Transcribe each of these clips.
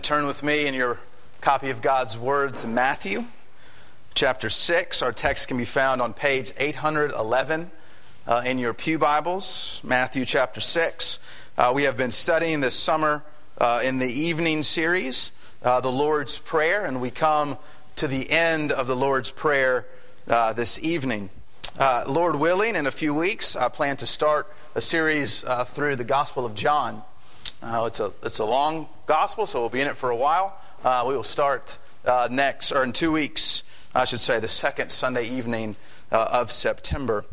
Turn with me in your copy of God's Word to Matthew chapter 6. Our text can be found on page 811 in your pew Bibles. Matthew chapter 6. We have been studying this summer in the evening series, the Lord's Prayer, and we come to the end of the Lord's Prayer this evening. Lord willing, in a few weeks, I plan to start a series through the Gospel of John. It's a long gospel, so we'll be in it for a while. We will start in 2 weeks, I should say, the second Sunday evening of September.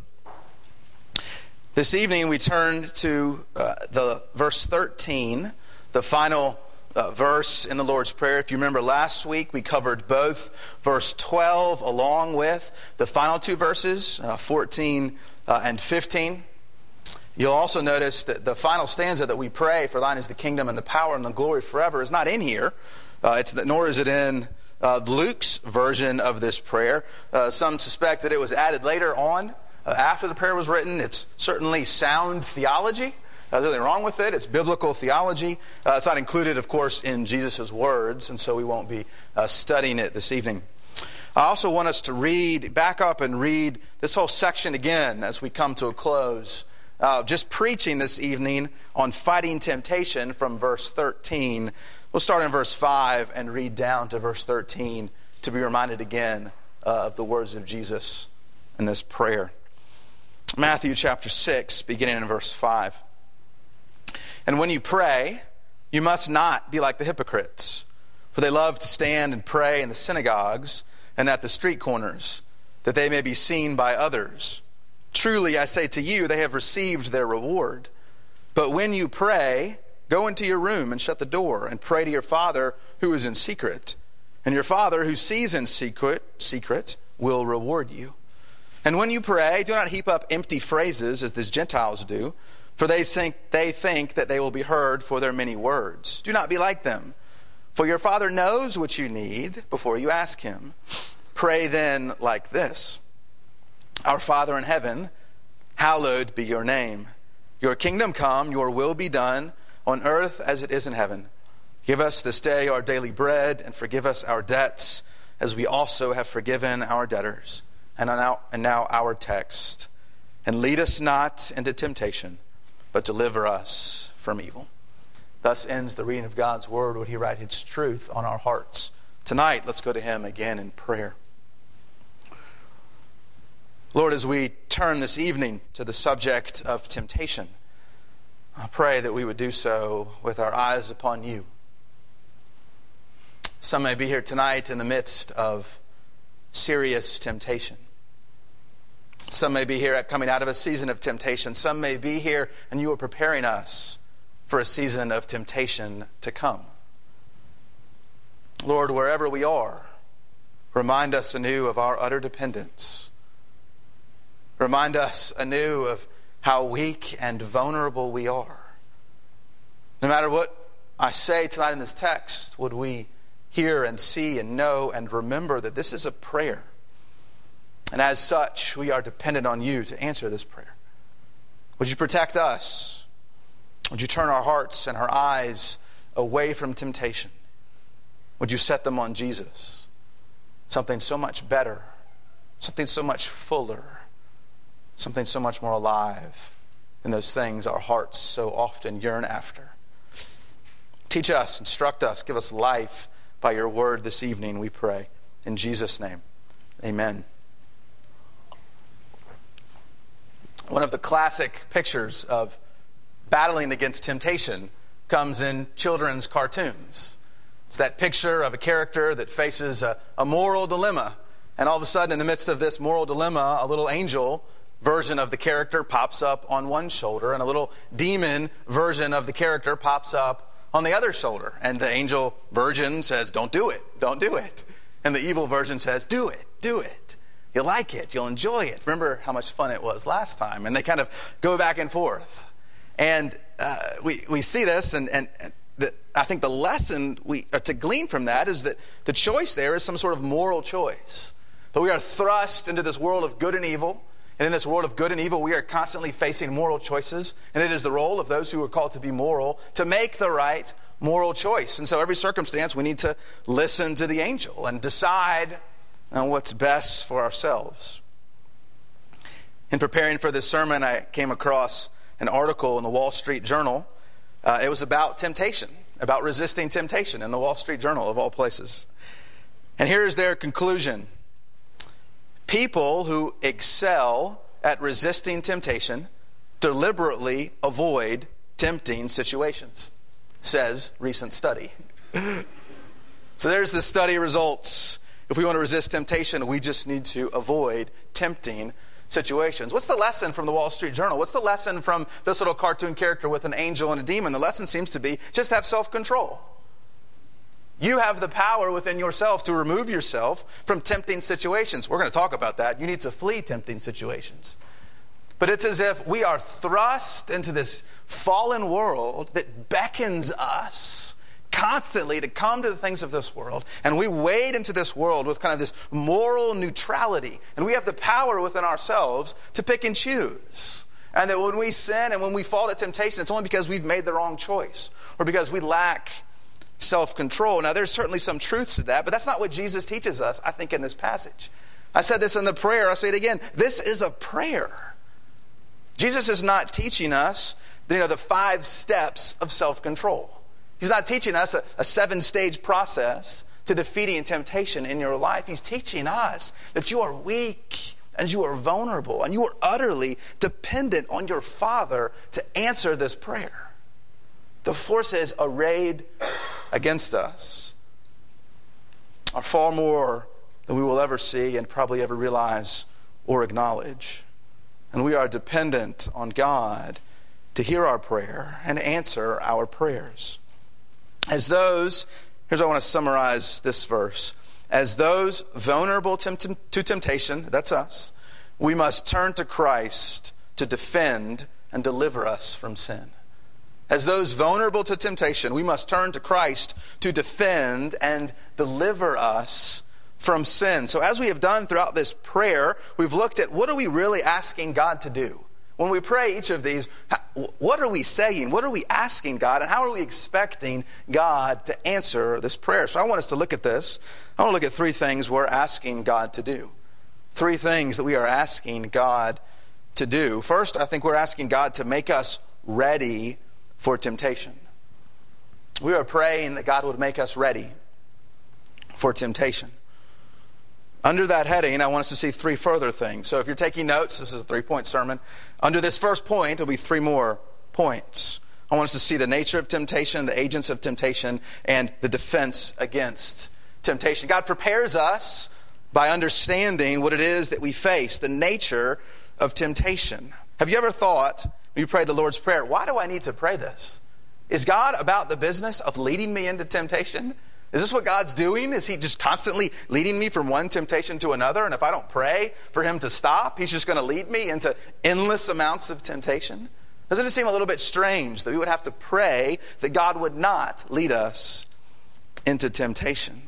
This evening we turn to the verse 13, the final verse in the Lord's Prayer. If you remember last week, we covered both verse 12 along with the final two verses, 14 and 15. You'll also notice that the final stanza that we pray, "For thine is the kingdom and the power and the glory forever," is not in here. Nor is it in Luke's version of this prayer. Some suspect that it was added later on after the prayer was written. It's certainly sound theology. There's nothing wrong with it. It's biblical theology. It's not included, of course, in Jesus' words, and so we won't be studying it this evening. I also want us to back up and read this whole section again as we come to a close. Just preaching this evening on fighting temptation from verse 13. We'll start in verse 5 and read down to verse 13 to be reminded again of the words of Jesus in this prayer. Matthew chapter 6, beginning in verse 5. "And when you pray, you must not be like the hypocrites, for they love to stand and pray in the synagogues and at the street corners, that they may be seen by others. Truly, I say to you, they have received their reward. But when you pray, go into your room and shut the door and pray to your Father who is in secret. And your Father who sees in secret will reward you. And when you pray, do not heap up empty phrases as the Gentiles do, for they think that they will be heard for their many words. Do not be like them, for your Father knows what you need before you ask Him. Pray then like this: Our Father in heaven, hallowed be your name. Your kingdom come, your will be done, on earth as it is in heaven. Give us this day our daily bread, and forgive us our debts, as we also have forgiven our debtors. And now our text. And lead us not into temptation, but deliver us from evil." Thus ends the reading of God's word. Would He write His truth on our hearts? Tonight, let's go to Him again in prayer. Lord, as we turn this evening to the subject of temptation, I pray that we would do so with our eyes upon You. Some may be here tonight in the midst of serious temptation. Some may be here coming out of a season of temptation. Some may be here and You are preparing us for a season of temptation to come. Lord, wherever we are, remind us anew of our utter dependence. Remind us anew of how weak and vulnerable we are. No matter what I say tonight in this text, would we hear and see and know and remember that this is a prayer. And as such, we are dependent on You to answer this prayer. Would You protect us? Would You turn our hearts and our eyes away from temptation? Would You set them on Jesus? Something so much better, something so much fuller, something so much more alive than those things our hearts so often yearn after. Teach us, instruct us, give us life by Your word this evening, we pray. In Jesus' name, amen. One of the classic pictures of battling against temptation comes in children's cartoons. It's that picture of a character that faces a moral dilemma. And all of a sudden, in the midst of this moral dilemma, a little angel version of the character pops up on one shoulder, and a little demon version of the character pops up on the other shoulder. And the angel version says, "Don't do it, don't do it." And the evil version says, "Do it, do it. You'll like it, you'll enjoy it. Remember how much fun it was last time." And they kind of go back and forth. And we see this, and I think the lesson we are to glean from that is that the choice there is some sort of moral choice. That we are thrust into this world of good and evil, And in this world of good and evil, we are constantly facing moral choices. And it is the role of those who are called to be moral to make the right moral choice. And so every circumstance, we need to listen to the angel and decide on what's best for ourselves. In preparing for this sermon, I came across an article in the Wall Street Journal. It was about temptation, about resisting temptation in the Wall Street Journal, of all places. And here is their conclusion. People who excel at resisting temptation deliberately avoid tempting situations, says recent study. So there's the study results. If we want to resist temptation, we just need to avoid tempting situations. What's the lesson from the Wall Street Journal? What's the lesson from this little cartoon character with an angel and a demon? The lesson seems to be just have self-control. You have the power within yourself to remove yourself from tempting situations. We're going to talk about that. You need to flee tempting situations. But it's as if we are thrust into this fallen world that beckons us constantly to come to the things of this world. And we wade into this world with kind of this moral neutrality. And we have the power within ourselves to pick and choose. And that when we sin and when we fall to temptation, it's only because we've made the wrong choice or because we lack self-control. Now, there's certainly some truth to that, but that's not what Jesus teaches us, I think, in this passage. I said this in the prayer. I'll say it again. This is a prayer. Jesus is not teaching us, the 5 steps of self-control. He's not teaching us a 7-stage process to defeating temptation in your life. He's teaching us that you are weak and you are vulnerable and you are utterly dependent on your Father to answer this prayer. The forces arrayed against us are far more than we will ever see and probably ever realize or acknowledge. And we are dependent on God to hear our prayer and answer our prayers. Here's how I want to summarize this verse. As those vulnerable to temptation, that's us, we must turn to Christ to defend and deliver us from sin. As those vulnerable to temptation, we must turn to Christ to defend and deliver us from sin. So as we have done throughout this prayer, we've looked at what are we really asking God to do? When we pray each of these, what are we saying? What are we asking God? And how are we expecting God to answer this prayer? So I want us to look at this. I want to look at 3 things we're asking God to do. 3 things that we are asking God to do. First, I think we're asking God to make us ready for temptation. We are praying that God would make us ready for temptation. Under that heading, I want us to see 3 further things. So if you're taking notes, this is a 3-point sermon. Under this first point, there'll be 3 more points. I want us to see the nature of temptation, the agents of temptation, and the defense against temptation. God prepares us by understanding what it is that we face, the nature of temptation. Have you ever thought, when you prayed the Lord's Prayer, why do I need to pray this? Is God about the business of leading me into temptation? Is this what God's doing? Is He just constantly leading me from one temptation to another? And if I don't pray for Him to stop, He's just going to lead me into endless amounts of temptation? Doesn't it seem a little bit strange that we would have to pray that God would not lead us into temptation?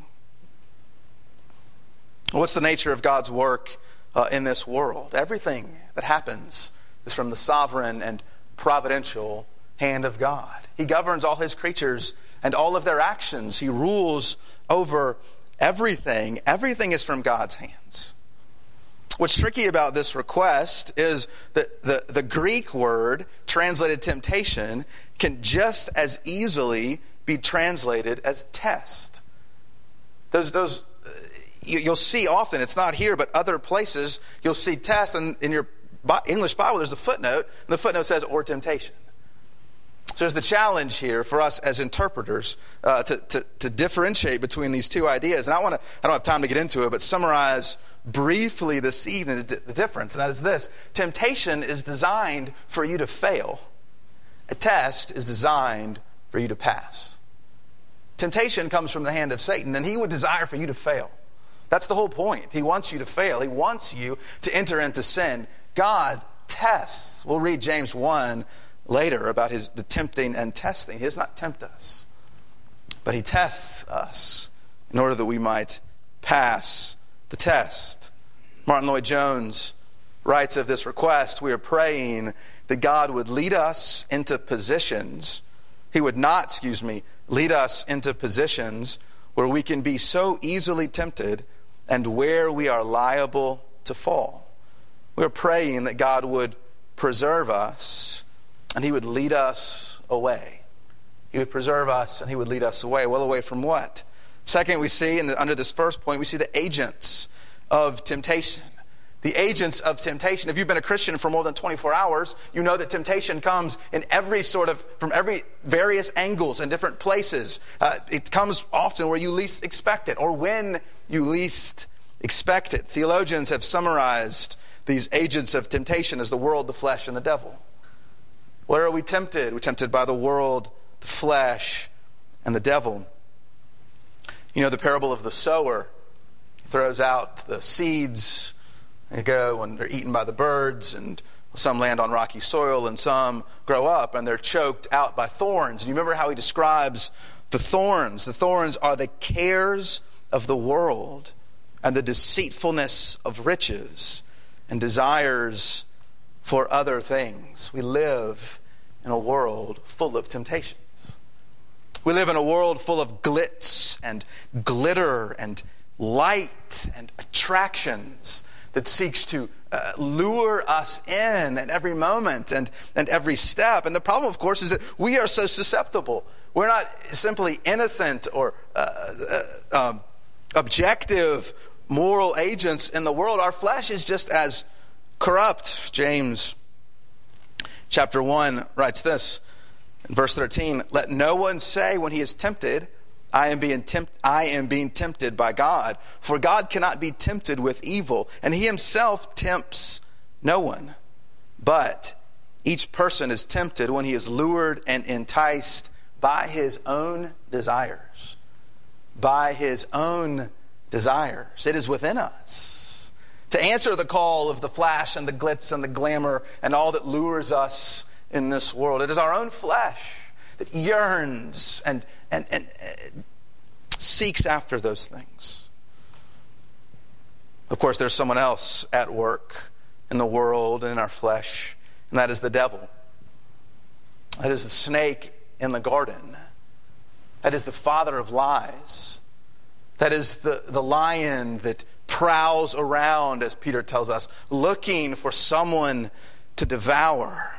What's the nature of God's work in this world? Everything that happens is from the sovereign and providential hand of God. He governs all His creatures and all of their actions. He rules over everything. Everything is from God's hands. What's tricky about this request is that the Greek word translated temptation can just as easily be translated as test. You'll see often, it's not here, but other places, you'll see test, and in your English Bible there's a footnote, and the footnote says, or temptation. So there's the challenge here for us as interpreters to differentiate between these 2 ideas. And I don't have time to get into it, but summarize briefly this evening the difference. And that is this. Temptation is designed for you to fail. A test is designed for you to pass. Temptation comes from the hand of Satan, and he would desire for you to fail. That's the whole point. He wants you to fail. He wants you to enter into sin. God tests. We'll read James 1 later about the tempting and testing. He does not tempt us, but He tests us in order that we might pass the test. Martin Lloyd-Jones writes of this request, we are praying that God would lead us into positions. He would not, lead us into positions where we can be so easily tempted and where we are liable to fall. We're praying that God would preserve us and He would lead us away. He would preserve us and He would lead us away. Well, away from what? Second, we see, under this first point, we see the agents of temptation. The agents of temptation. If you've been a Christian for more than 24 hours, you know that temptation comes in from every various angles and different places. It comes often where you least expect it, or when you least expect it. Theologians have summarized these agents of temptation as the world, the flesh, and the devil. Where are we tempted? We're tempted by the world, the flesh, and the devil. You know the parable of the sower. He throws out the seeds. They go and they're eaten by the birds, and some land on rocky soil, and some grow up and they're choked out by thorns. And you remember how he describes the thorns. The thorns are the cares of the world and the deceitfulness of riches and desires for other things. We live in a world full of temptations. We live in a world full of glitz and glitter and light and attractions that seeks to lure us in at every moment and every step. And the problem, of course, is that we are so susceptible. We're not simply innocent or objective moral agents in the world. Our flesh is just as corrupt. James chapter 1 writes this in verse 13, "Let no one say when he is tempted, I am being tempted by God. For God cannot be tempted with evil, and He Himself tempts no one. But each person is tempted when he is lured and enticed by his own desires." By his own desires. It is within us to answer the call of the flash and the glitz and the glamour and all that lures us in this world. It is our own flesh that yearns and seeks after those things. Of course, there's someone else at work in the world and in our flesh, and that is the devil. That is the snake in the garden. That is the father of lies. That is the lion that prowls around, as Peter tells us, looking for someone to devour.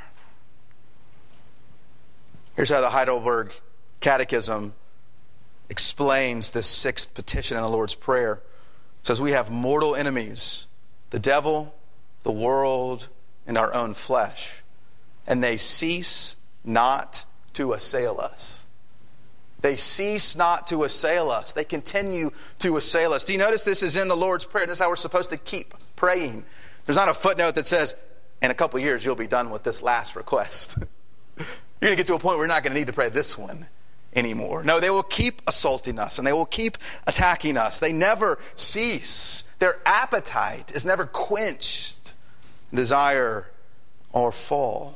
Here's how the Heidelberg Catechism explains this sixth petition in the Lord's Prayer. It says, we have mortal enemies, the devil, the world, and our own flesh, and they cease not to assail us. They cease not to assail us. They continue to assail us. Do you notice this is in the Lord's Prayer? This is how we're supposed to keep praying. There's not a footnote that says, in a couple of years, you'll be done with this last request. You're going to get to a point where you're not going to need to pray this one anymore. No, they will keep assaulting us and they will keep attacking us. They never cease. Their appetite is never quenched. Desire or fall.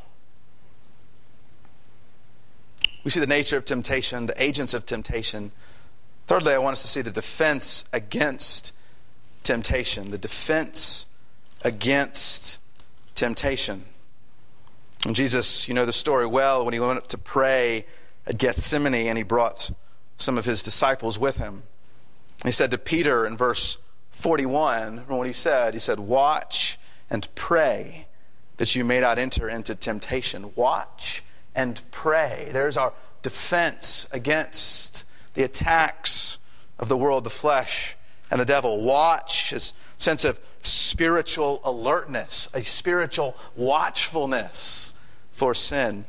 We see the nature of temptation, the agents of temptation. Thirdly, I want us to see the defense against temptation. The defense against temptation. And Jesus, you know the story well, when he went up to pray at Gethsemane and he brought some of his disciples with him. He said to Peter in verse 41, what he said, watch and pray that you may not enter into temptation. Watch and pray. There's our defense against the attacks of the world, the flesh, and the devil. Watch is a sense of spiritual alertness, a spiritual watchfulness for sin.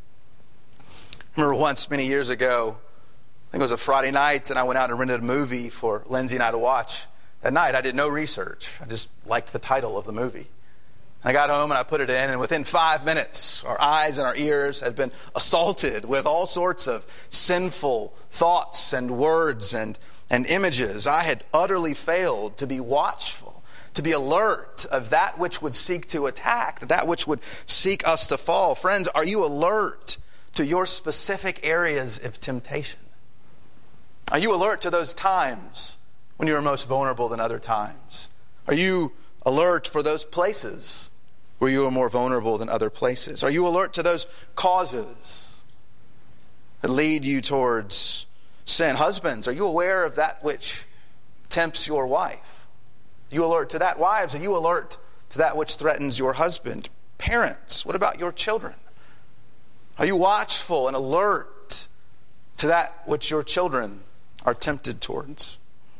I remember once, many years ago, I think it was a Friday night, and I went out and rented a movie for Lindsay and I to watch. That night, I did no research. I just liked the title of the movie. I got home and I put it in, and within 5 minutes, our eyes and our ears had been assaulted with all sorts of sinful thoughts and words and images. I had utterly failed to be watchful, to be alert of that which would seek to attack, that which would seek us to fall. Friends, are you alert to your specific areas of temptation? Are you alert to those times when you are most vulnerable than other times? Are you alert for those places where you are more vulnerable than other places? Are you alert to those causes that lead you towards sin? Husbands, are you aware of that which tempts your wife? Are you alert to that? Wives, are you alert to that which threatens your husband? Parents, what about your children? Are you watchful and alert to that which your children are tempted towards?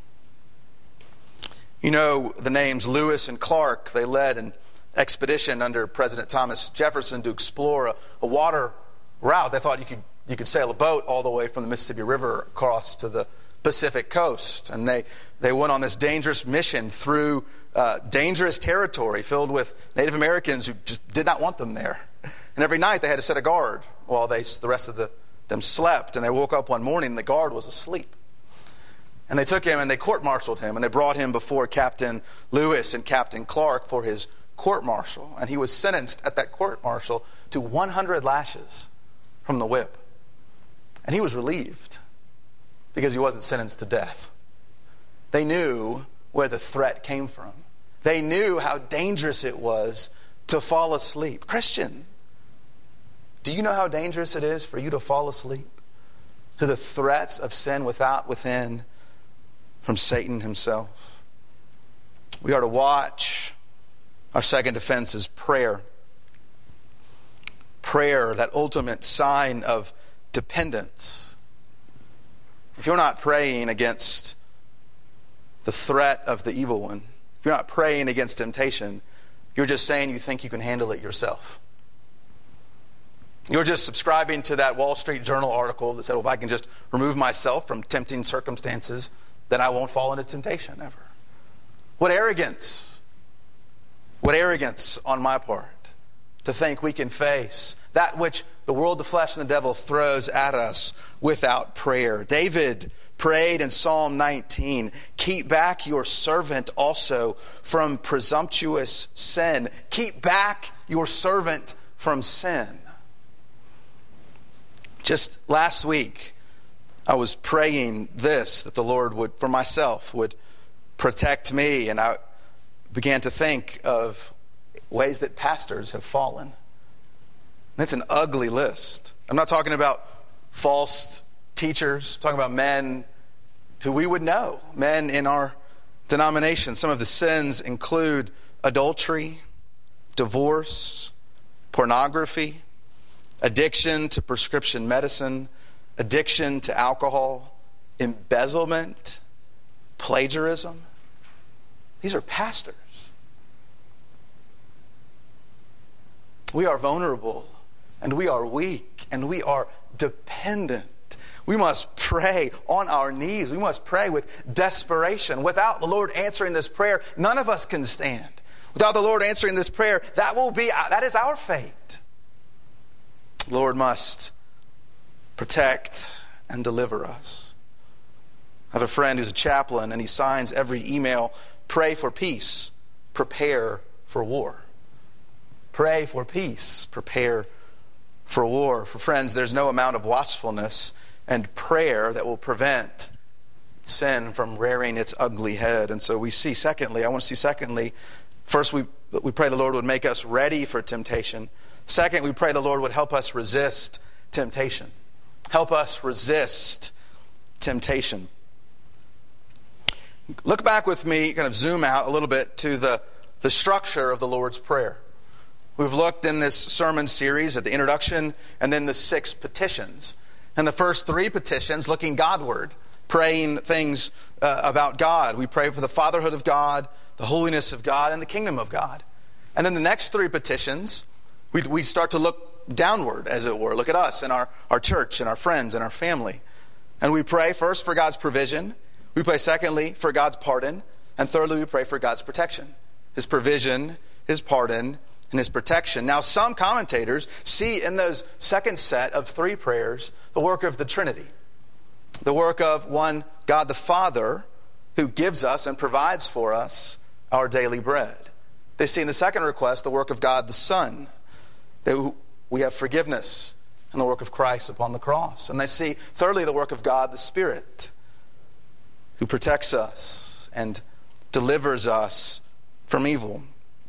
You know the names Lewis and Clark. They led an expedition under President Thomas Jefferson to explore a water route. They thought you could sail a boat all the way from the Mississippi River across to the Pacific coast. And they went on this dangerous mission through dangerous territory filled with Native Americans who just did not want them there. And every night they had to set a guard while the rest of them slept. And they woke up one morning and the guard was asleep. And they took him and they court-martialed him, and they brought him before Captain Lewis and Captain Clark for his court-martial. And he was sentenced at that court-martial to 100 lashes from the whip. And he was relieved because he wasn't sentenced to death. They knew where the threat came from. They knew how dangerous it was to fall asleep. Christian, do you know how dangerous it is for you to fall asleep to the threats of sin without, within, from Satan himself? We are to watch. Our second defense is prayer. Prayer, that ultimate sign of dependence. If you're not praying against the threat of the evil one, if you're not praying against temptation, you're just saying you think you can handle it yourself. You're just subscribing to that Wall Street Journal article that said, well, if I can just remove myself from tempting circumstances, then I won't fall into temptation ever. What arrogance. What arrogance on my part to think we can face that which the world, the flesh, and the devil throws at us without prayer. David prayed in Psalm 19, keep back your servant also from presumptuous sin. Keep back your servant from sin. Just last week, I was praying this, that the Lord would, for myself, would protect me. And I began to think of ways that pastors have fallen. And it's an ugly list. I'm not talking about false teachers. I'm talking about men who we would know, men in our denomination. Some of the sins include adultery, divorce, pornography, addiction to prescription medicine, addiction to alcohol, embezzlement, plagiarism. These are pastors. We are vulnerable, and we are weak, and we are dependent. We must pray on our knees. We must pray with desperation. Without the Lord answering this prayer, none of us can stand. Without the Lord answering this prayer, that is our fate. The Lord must protect and deliver us. I have a friend who's a chaplain, and he signs every email, pray for peace, prepare for war. Pray for peace, prepare for war. For friends, there's no amount of watchfulness and prayer that will prevent sin from rearing its ugly head. And so I want to see secondly, first we pray the Lord would make us ready for temptation. Second, we pray the Lord would help us resist temptation. Help us resist temptation. Look back with me, kind of zoom out a little bit to the structure of the Lord's Prayer. We've looked in this sermon series at the introduction and then the 6 petitions. And the first 3 petitions looking Godward, praying things about God. We pray for the fatherhood of God, the holiness of God, and the kingdom of God. And then the next 3 petitions, we start to look downward, as it were. Look at us and our church and our friends and our family. And we pray first for God's provision. We pray secondly for God's pardon. And thirdly, we pray for God's protection. His provision, His pardon, and His protection. Now, some commentators see in those second set of 3 prayers the work of the Trinity. The work of one, God the Father, who gives us and provides for us our daily bread. They see in the second request the work of God the Son, that we have forgiveness and the work of Christ upon the cross. And they see, thirdly, the work of God the Spirit, who protects us and delivers us from evil.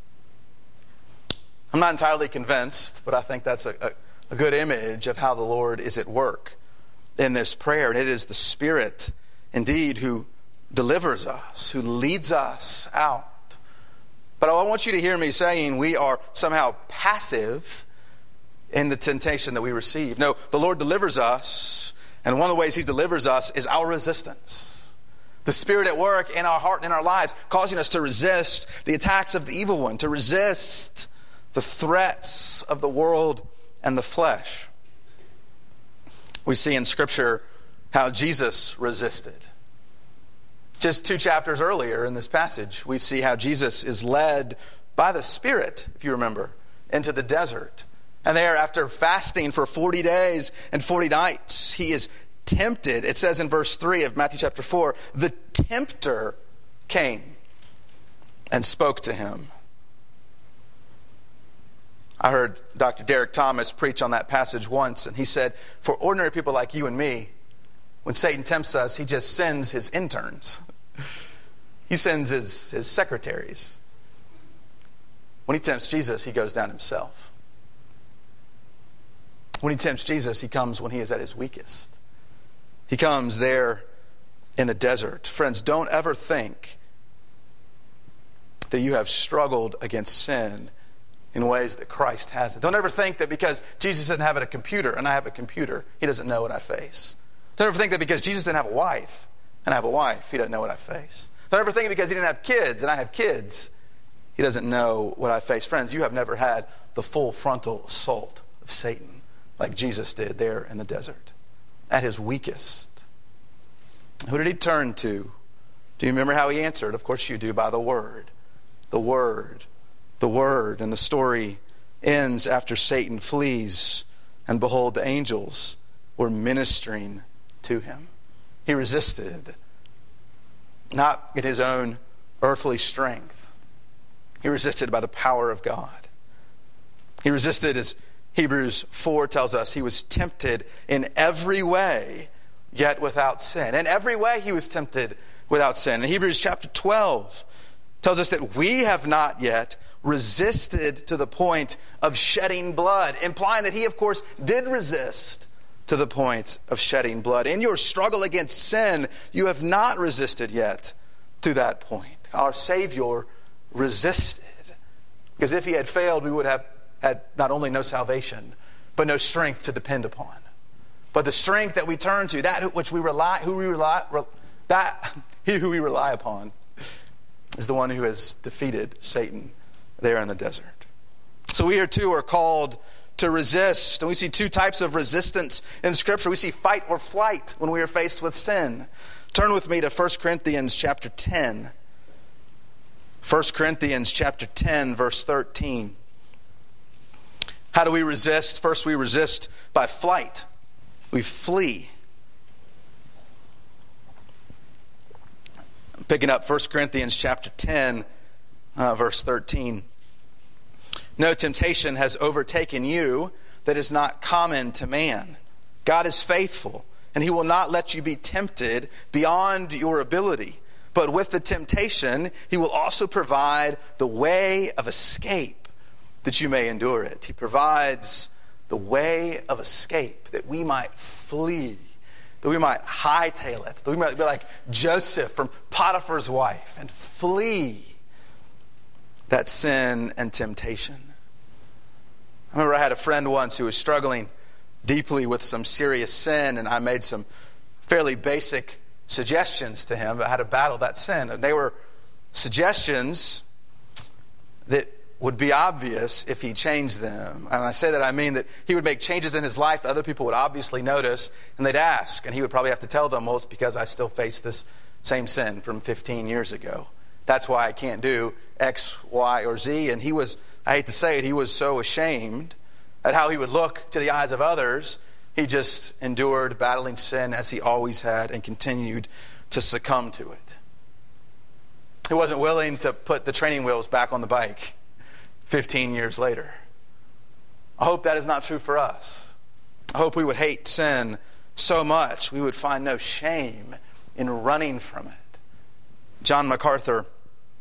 I'm not entirely convinced, but I think that's a good image of how the Lord is at work in this prayer. And it is the Spirit, indeed, who delivers us, who leads us out. But I want you to hear me saying we are somehow passive in the temptation that we receive. No, the Lord delivers us, and one of the ways He delivers us is our resistance. The Spirit at work in our heart and in our lives, causing us to resist the attacks of the evil one, to resist the threats of the world and the flesh. We see in Scripture how Jesus resisted. Just 2 chapters earlier in this passage, we see how Jesus is led by the Spirit, if you remember, into the desert. And there, after fasting for 40 days and 40 nights, He is tempted. It says in verse 3 of Matthew chapter 4, the tempter came and spoke to Him. I heard Dr. Derek Thomas preach on that passage once, and he said, for ordinary people like you and me, when Satan tempts us, he just sends his interns. He sends his secretaries. When he tempts Jesus, he goes down himself. When he tempts Jesus, he comes when he is at his weakest. He comes there in the desert. Friends, don't ever think that you have struggled against sin in ways that Christ hasn't. Don't ever think that because Jesus didn't have a computer and I have a computer, He doesn't know what I face. Don't ever think that because Jesus didn't have a wife and I have a wife, He doesn't know what I face. Don't ever think that because He didn't have kids and I have kids, He doesn't know what I face. Friends, you have never had the full frontal assault of Satan like Jesus did there in the desert at His weakest. Who did He turn to? Do you remember how He answered? Of course you do, by the Word. The Word. The Word. And the story ends after Satan flees, and behold, the angels were ministering to him. He resisted, not in his own earthly strength. He resisted by the power of God. He resisted, as Hebrews 4 tells us, he was tempted in every way, yet without sin. In every way he was tempted without sin. In Hebrews chapter 12 tells us that we have not yet resisted to the point of shedding blood, implying that he, of course, did resist to the point of shedding blood. In your struggle against sin, you have not resisted yet to that point. Our Savior resisted, because if he had failed, we would have had not only no salvation, but no strength to depend upon. But the strength that we turn to, that which we rely, who we rely upon, is the one who has defeated Satan there in the desert. So we here too are called to resist. And we see 2 types of resistance in Scripture. We see fight or flight when we are faced with sin. Turn with me to 1 Corinthians chapter 10. 1 Corinthians chapter 10, verse 13. How do we resist? First, we resist by flight. We flee. I'm picking up 1 Corinthians chapter 10, verse 13. No temptation has overtaken you that is not common to man. God is faithful, and he will not let you be tempted beyond your ability. But with the temptation, he will also provide the way of escape that you may endure it. He provides the way of escape that we might flee, that we might hightail it, that we might be like Joseph from Potiphar's wife and flee that sin and temptation. I remember I had a friend once who was struggling deeply with some serious sin, and I made some fairly basic suggestions to him about how to battle that sin. And they were suggestions that would be obvious if he changed them. And I say that I mean that he would make changes in his life that other people would obviously notice, and they'd ask, and he would probably have to tell them, well, it's because I still face this same sin from 15 years ago. That's why I can't do X, Y, or Z. And he was, I hate to say it, he was so ashamed at how he would look to the eyes of others. He just endured battling sin as he always had and continued to succumb to it. He wasn't willing to put the training wheels back on the bike 15 years later. I hope that is not true for us. I hope we would hate sin so much we would find no shame in running from it. John MacArthur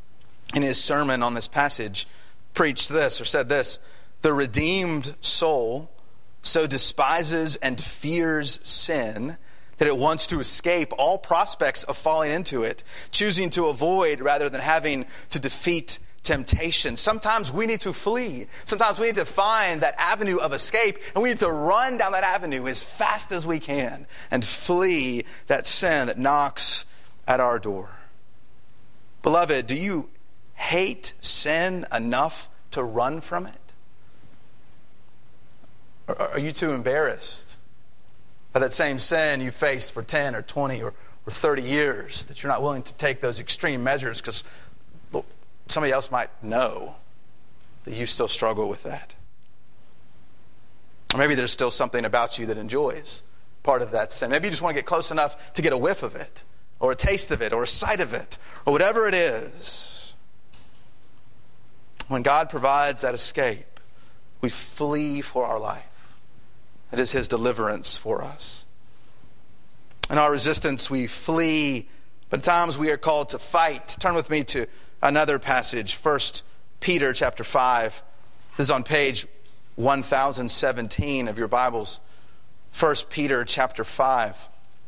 in his sermon on this passage, preached this or said this: the redeemed soul so despises and fears sin that it wants to escape all prospects of falling into it, choosing to avoid rather than having to defeat temptation. Sometimes we need to flee. Sometimes we need to find that avenue of escape, and we need to run down that avenue as fast as we can and flee that sin that knocks at our door. Beloved, do you hate sin enough to run from it? Or are you too embarrassed by that same sin you faced for 10 or 20 or 30 years that you're not willing to take those extreme measures because somebody else might know that you still struggle with that? Or maybe there's still something about you that enjoys part of that sin. Maybe you just want to get close enough to get a whiff of it, or a taste of it, or a sight of it, or whatever it is. When God provides that escape, we flee for our life. It is his deliverance for us. In our resistance, we flee, but at times we are called to fight. Turn with me to another passage, 1 Peter chapter 5. This is on page 1017 of your Bibles. 1 Peter chapter 5.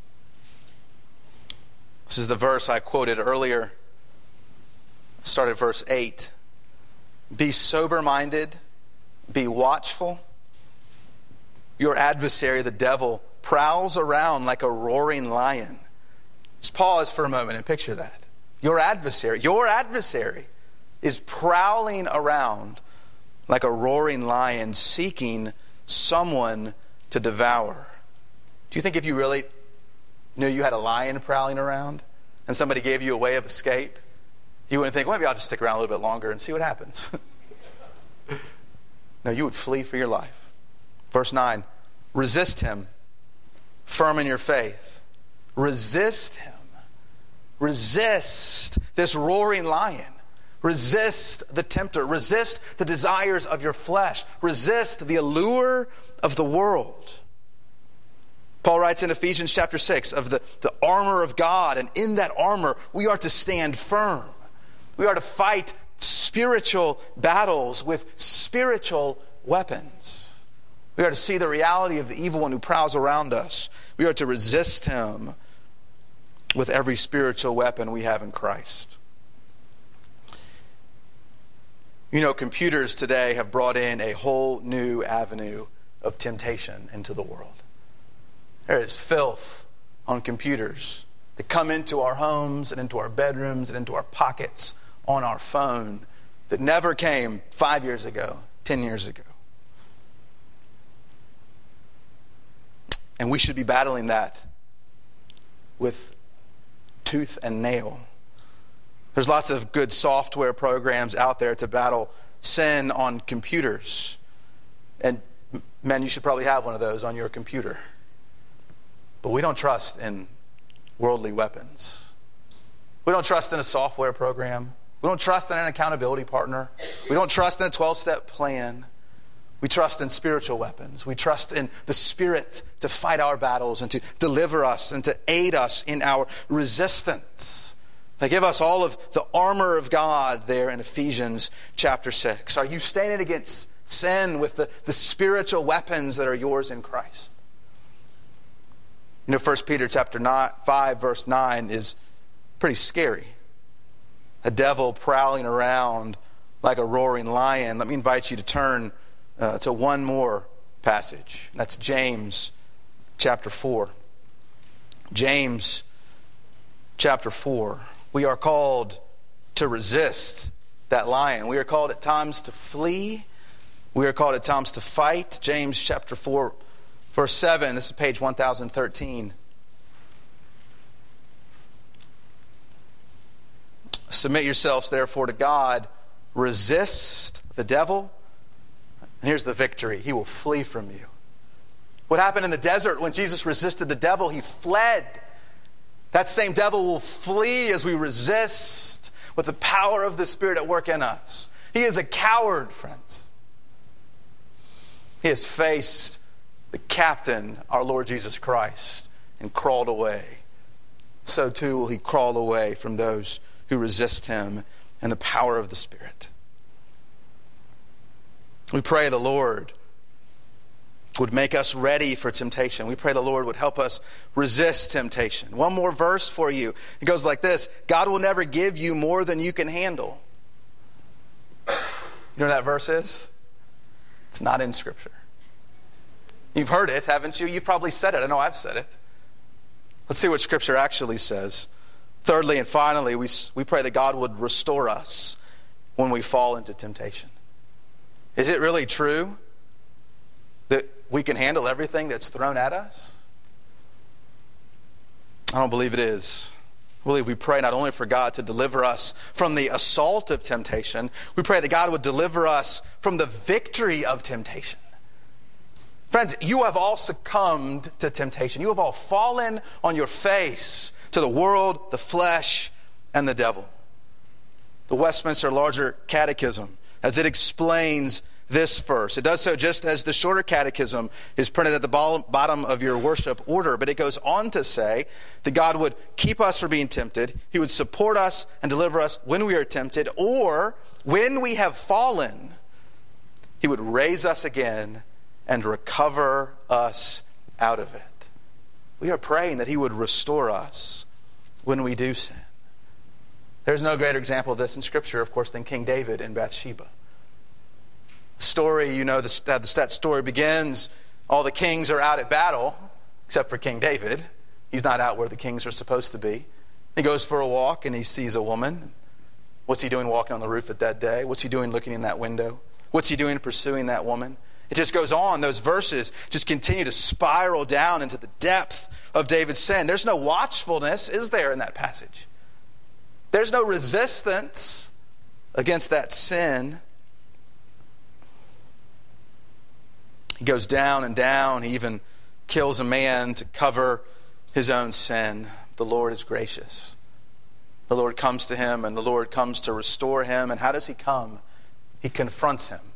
This is the verse I quoted earlier. Start at verse 8. Be sober-minded, be watchful. Your adversary, the devil, prowls around like a roaring lion. Just pause for a moment and picture that. Your adversary is prowling around like a roaring lion, seeking someone to devour. Do you think if you really knew you had a lion prowling around and somebody gave you a way of escape, you wouldn't think, well, maybe I'll just stick around a little bit longer and see what happens? No, you would flee for your life. Verse 9, resist him, firm in your faith. Resist him. Resist this roaring lion. Resist the tempter. Resist the desires of your flesh. Resist the allure of the world. Paul writes in Ephesians chapter 6 of the armor of God, and in that armor we are to stand firm. We are to fight spiritual battles with spiritual weapons. We are to see the reality of the evil one who prowls around us. We are to resist him with every spiritual weapon we have in Christ. You know, computers today have brought in a whole new avenue of temptation into the world. There is filth on computers that come into our homes and into our bedrooms and into our pockets on our phone that never came 5 years ago, 10 years ago. And we should be battling that with tooth and nail. There's lots of good software programs out there to battle sin on computers. And men, you should probably have one of those on your computer. But we don't trust in worldly weapons. We don't trust in a software program. We don't trust in an accountability partner. We don't trust in a 12-step plan. We trust in spiritual weapons. We trust in the Spirit to fight our battles and to deliver us and to aid us in our resistance. They give us all of the armor of God there in Ephesians chapter 6. Are you standing against sin with the spiritual weapons that are yours in Christ? You know, 1 Peter chapter 5 verse 9 is pretty scary. A devil prowling around like a roaring lion. Let me invite you to turn to one more passage. That's James chapter 4. James chapter 4. We are called to resist that lion. We are called at times to flee. We are called at times to fight. James chapter 4, verse 7. This is page 1013. Submit yourselves, therefore, to God. Resist the devil. And here's the victory. He will flee from you. What happened in the desert when Jesus resisted the devil? He fled. That same devil will flee as we resist with the power of the Spirit at work in us. He is a coward, friends. He has faced the captain, our Lord Jesus Christ, and crawled away. So too will he crawl away from those who resist him and the power of the Spirit. We pray the Lord would make us ready for temptation. We pray the Lord would help us resist temptation. One more verse for you. It goes like this: God will never give you more than you can handle. You know what that verse is? It's not in Scripture. You've heard it, haven't you? You've probably said it. I know I've said it. Let's see what Scripture actually says. Thirdly and finally, we pray that God would restore us when we fall into temptation. Is it really true that we can handle everything that's thrown at us? I don't believe it is. I believe we pray not only for God to deliver us from the assault of temptation, we pray that God would deliver us from the victory of temptation. Friends, you have all succumbed to temptation. You have all fallen on your face to the world, the flesh, and the devil. The Westminster Larger Catechism, as it explains this verse, it does so just as the Shorter Catechism is printed at the bottom of your worship order, but it goes on to say that God would keep us from being tempted. He would support us and deliver us when we are tempted, or when we have fallen, He would raise us again and recover us out of it. We are praying that He would restore us when we do sin. There's no greater example of this in Scripture, of course, than King David and Bathsheba. The story, you know, that story begins, all the kings are out at battle, except for King David. He's not out where the kings are supposed to be. He goes for a walk and he sees a woman. What's he doing walking on the roof at that day? What's he doing looking in that window? What's he doing pursuing that woman? It just goes on. Those verses just continue to spiral down into the depth of David's sin. There's no watchfulness, is there, in that passage? There's no resistance against that sin. He goes down and down. He even kills a man to cover his own sin. The Lord is gracious. The Lord comes to him, and the Lord comes to restore him. And how does He come? He confronts him.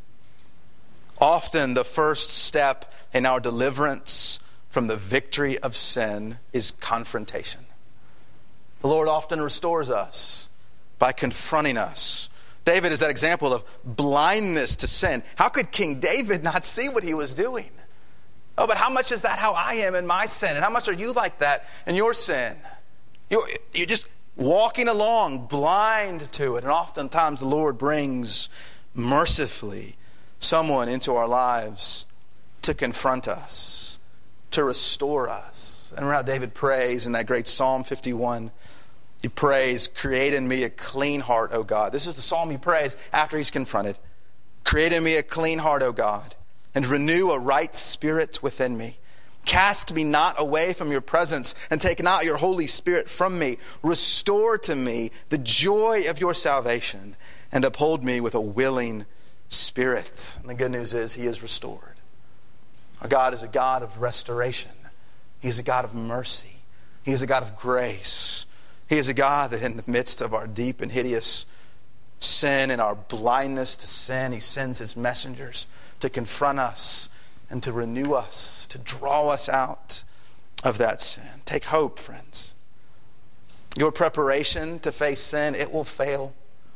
Often the first step in our deliverance from the victory of sin is confrontation. The Lord often restores us by confronting us. David is that example of blindness to sin. How could King David not see what he was doing? Oh, but how much is that how I am in my sin? And how much are you like that in your sin? You're just walking along blind to it. And oftentimes the Lord brings mercifully someone into our lives to confront us, to restore us. And remember how David prays in that great Psalm 51. He prays, "Create in me a clean heart, O God." This is the psalm he prays after he's confronted. "Create in me a clean heart, O God, and renew a right spirit within me. Cast me not away from your presence, and take not your Holy Spirit from me. Restore to me the joy of your salvation, and uphold me with a willing spirit." And the good news is He is restored. Our God is a God of restoration. He is a God of mercy. He is a God of grace. He is a God that in the midst of our deep and hideous sin and our blindness to sin, He sends His messengers to confront us and to renew us, to draw us out of that sin. Take hope, friends. Your preparation to face sin, it will fail.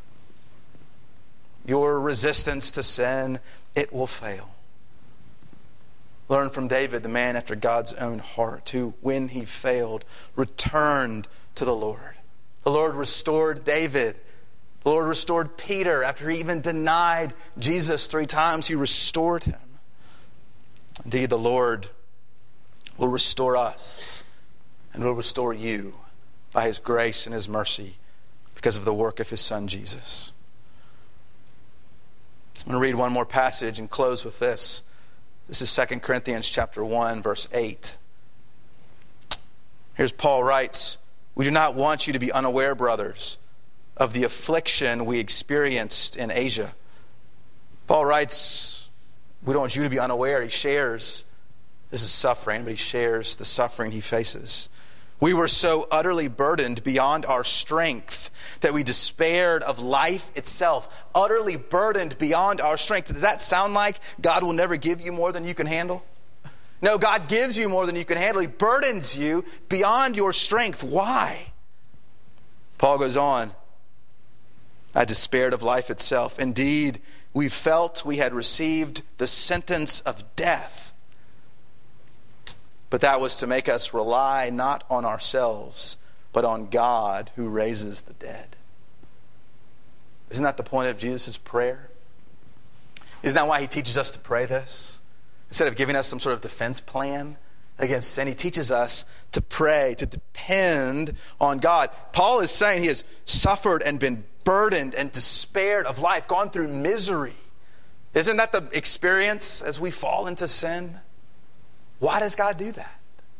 Your resistance to sin, it will fail. Learn from David, the man after God's own heart, who, when he failed, returned to the Lord. The Lord restored David. The Lord restored Peter after he even denied Jesus 3 times. He restored him. Indeed, the Lord will restore us and will restore you by His grace and His mercy because of the work of His Son, Jesus. I'm going to read one more passage and close with this. This is 2 Corinthians chapter 1, verse 8. Here's Paul writes, "We do not want you to be unaware, brothers, of the affliction we experienced in Asia." Paul writes, we don't want you to be unaware. He shares, this is suffering, but he shares the suffering he faces. "We were so utterly burdened beyond our strength that we despaired of life itself." Utterly burdened beyond our strength. Does that sound like God will never give you more than you can handle? No, God gives you more than you can handle. He burdens you beyond your strength. Why? Paul goes on, I despaired of life itself. Indeed, we felt we had received the sentence of death. But that was to make us rely not on ourselves, but on God who raises the dead. Isn't that the point of Jesus' prayer? Isn't that why he teaches us to pray this? Instead of giving us some sort of defense plan against sin, he teaches us to pray, to depend on God. Paul is saying he has suffered and been burdened and despaired of life, gone through misery. Isn't that the experience as we fall into sin? Why does God do that?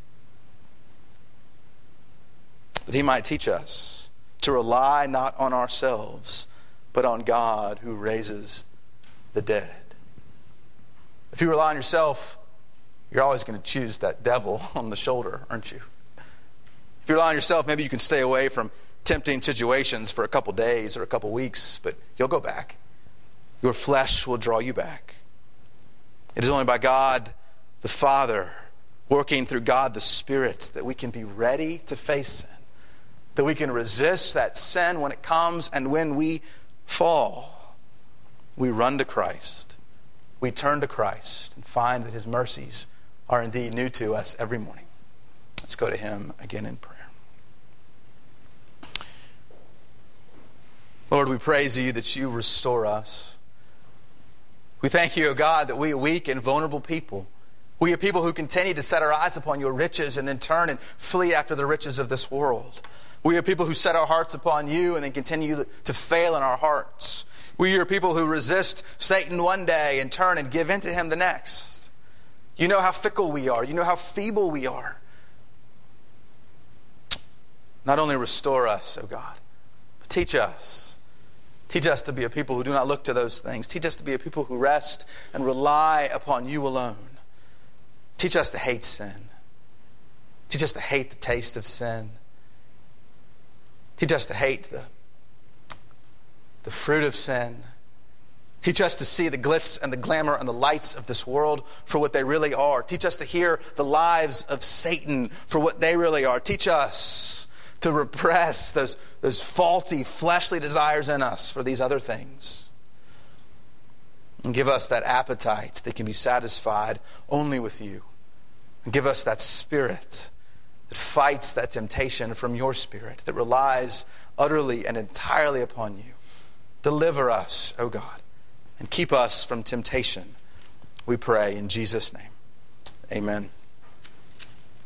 That he might teach us to rely not on ourselves, but on God who raises the dead. If you rely on yourself, you're always going to choose that devil on the shoulder, aren't you? If you rely on yourself, maybe you can stay away from tempting situations for a couple days or a couple weeks, but you'll go back. Your flesh will draw you back. It is only by God the Father, working through God the Spirit, that we can be ready to face sin, that we can resist that sin when it comes, and when we fall, we run to Christ. We turn to Christ and find that his mercies are indeed new to us every morning. Let's go to him again in prayer. Lord, we praise you that you restore us. We thank you, O God, that we are weak and vulnerable people. We are people who continue to set our eyes upon your riches and then turn and flee after the riches of this world. We are people who set our hearts upon you and then continue to fail in our hearts. We are people who resist Satan one day and turn and give in to him the next. You know how fickle we are. You know how feeble we are. Not only restore us, O God, but teach us. Teach us to be a people who do not look to those things. Teach us to be a people who rest and rely upon you alone. Teach us to hate sin. Teach us to hate the taste of sin. Teach us to hate the fruit of sin. Teach us to see the glitz and the glamour and the lights of this world for what they really are. Teach us to hear the lies of Satan for what they really are. Teach us to repress those faulty fleshly desires in us for these other things. And give us that appetite that can be satisfied only with you. And give us that spirit that fights that temptation from your Spirit, that relies utterly and entirely upon you. Deliver us, O God, and keep us from temptation, we pray in Jesus' name. Amen.